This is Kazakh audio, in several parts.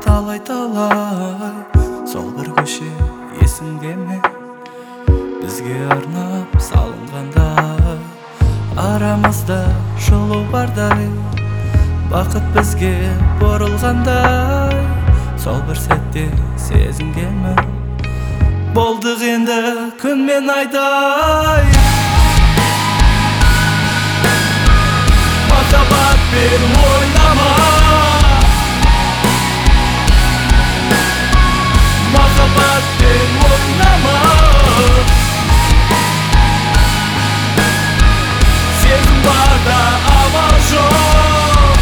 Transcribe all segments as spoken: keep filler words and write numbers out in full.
талай-талай сол бір көше есіңде ме? Бізге арнап салынғандай, арамызда жылу бардай, бақыт бізге бұрылғандай. Сол бір сәтте сезінгенмін, болдық енді күн мен айдай. Махаббатпен ойнама, махаббатпен ойнама. Сезім барда амал жоқ,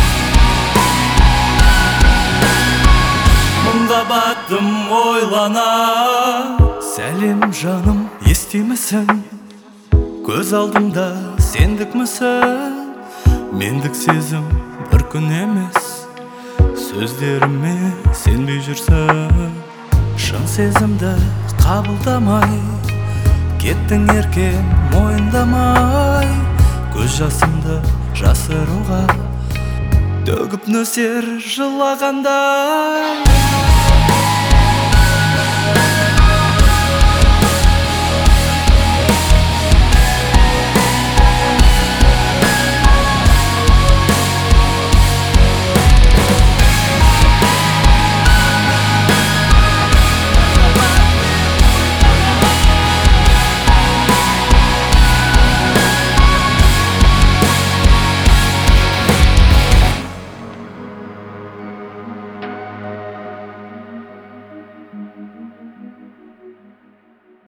мұңға баттым ойлана. Сәлем жаным, естимісің? Көз алдымда сендік мүсін? Мендік сезім бір күн емес, сөздеріме сенбей жүрсің. Шын сезімді қабылдамай, кеттің еркем мойындамай. Көз жасымды жасыруға төгіп нөсер жылағандай.